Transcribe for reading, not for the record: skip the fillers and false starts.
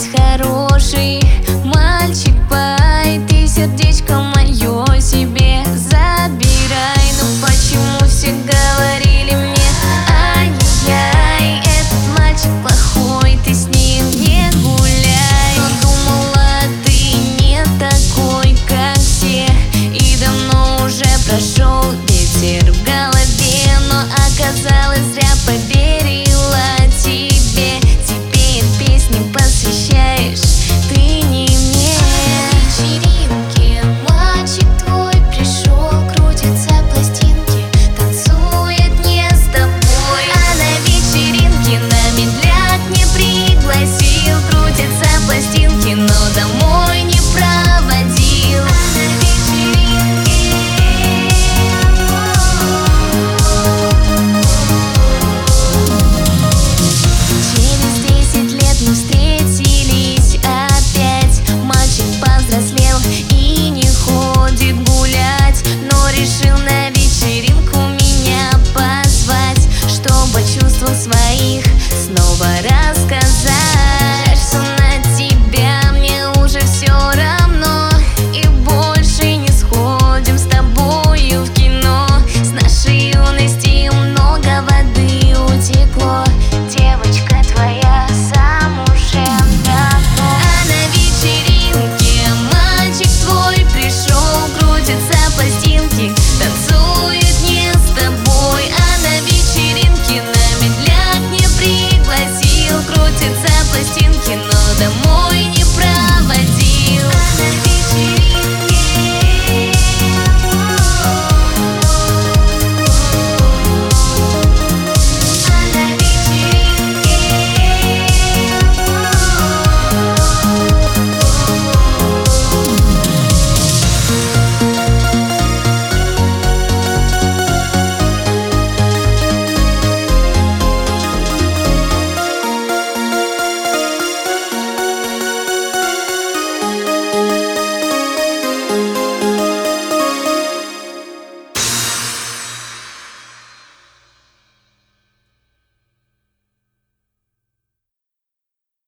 есть хороший мальчик пай, ты сердечко мое себе забирай. Но почему все говорили мне: ай-яй-яй, этот мальчик плохой, ты с ним не гуляй. Но думала, ты не такой, как все, и давно уже прошел ветер в голове, но оказалось зря.